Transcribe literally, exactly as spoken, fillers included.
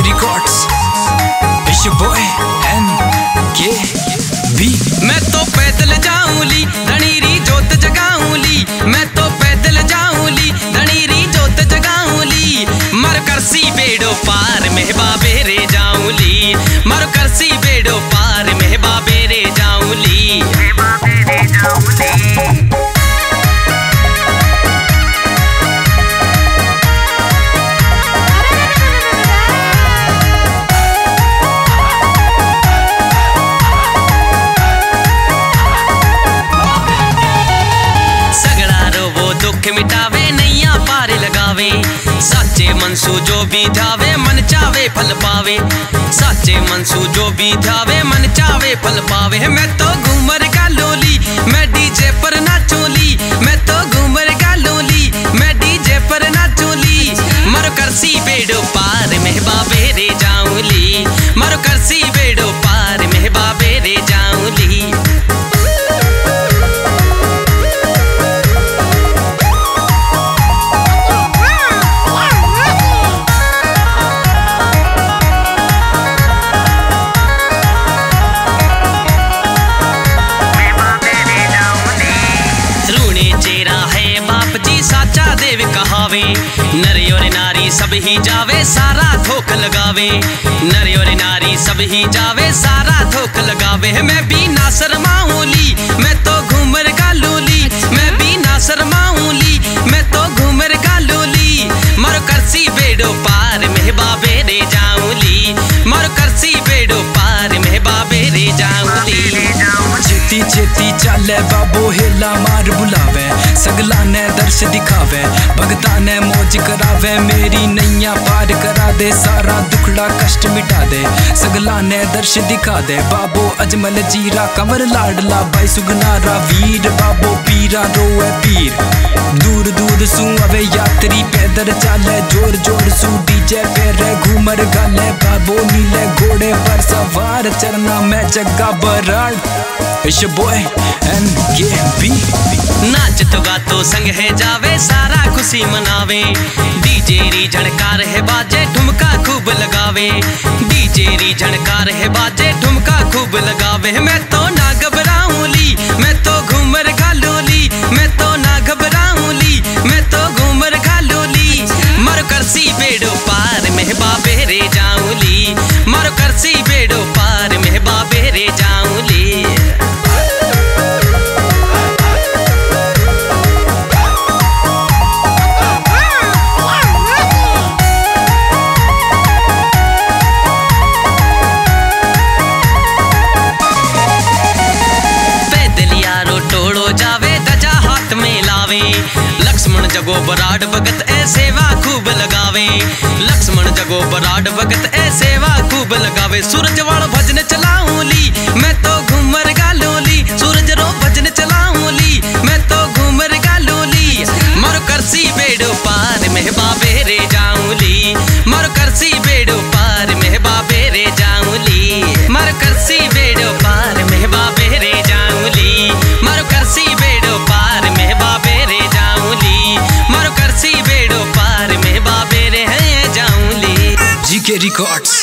Records इश boy N के B. मैं तो पैदल जाऊंली धनीरी जोत जगाऊंली, मैं तो पैदल जाऊंली धनीरी जोत जगाऊंली। मर करसी बेड़ो पार मेहबा बेरे जाऊंली, मर करसी बेड़ो पार मेहबा बेरे जाऊंली। दुख मिटावे नैया पार लगावे, साचे मनसू जो भी ध्यावे मन चावे फल पावे। साचे मनसू जो भी ध्यावे मन चावे फल पावे। मैं तो घूमर का लोली मैं डीजे पर नाचोली, मैं तो घूमर का लोली मैं डीजे पर नाचोली। मर करसी बेड़ो पार मेहबा बेरे जाऊंली, मर करसी बेड़ो पार मेहबा बेरे जाऊंली। देव कहावे नर और नारी सब ही जावे सारा धोख लगावे, नर और नारी सब ही जावे सारा धोख लगावे। मैं भी ना शर्माऊंली मैं तो घूमर का लोली, मैं भी ना शर्माऊंली मैं तो घूमर का लोली। मर करसी बेड़ो पार मेहबा बेरे जाऊंली, मर करसी बेड़ो पार मेहबा बेरे जाऊंली। चेती चेती चाले बाबो हेला मार बुलावे, सगला ने दर्श दिखावे भगता ने मौज करावे। मेरी नैया पार करा दे सारा दुखड़ा कष्ट मिटा दे, सगला ने दर्श दिखा दे। बाबो अजमल जीरा कंवर लाडला भाई सुगनारा वीर, बाबो पीरा रोए पीर। दूर दूर सू अवे यात्री पैदल चाले जोर जोर सू डीजे पे घूमर गाले। बाबो नीले घोड़े पर सवार चरना में जग्गा बराड़ इश बॉय एन के बी। नाच तो गातो संग है जावे सारा खुशी मनावे, डीजे री झणकार है बाजे ठुमका खूब लगावे, डीजे री झणकार है बाजे ठुमका खूब लगावे। मैं तो ना घबराऊंली मैं तो घूमर का लोली, मैं तो ना घबराऊंली मैं तो घूमर का लोली। मर करसी बेड़ो पार मेहबा बेरे जाऊंली, मर करसी बेड़ो पार मेहबा बेरे जाऊंली। लक्ष्मण जगो बराड भगत ए सेवा खूब लगावे, लक्ष्मण जगो बराड भगत ए सेवा खूब लगावे। सूरज वालो भजन चलाऊंली मैं तो घूमर का लोली, सूरज रो भजन चलाऊंली मैं तो घूमर का लोली। मर करसी बेड़ो पार मेहबा बेरे जाऊंली, मर करसी बेड़ो पार मेहबा बेरे जाऊंली, मर करसी बेड़ो पार मेहबा बेरे जाऊंली, मर करसी बेड़ो पार मेहबा बेरे जाऊंली, मर करसी बेड़ो पार मेहबा बेरे हैं जाऊंली। जी के रिकॉर्ड्स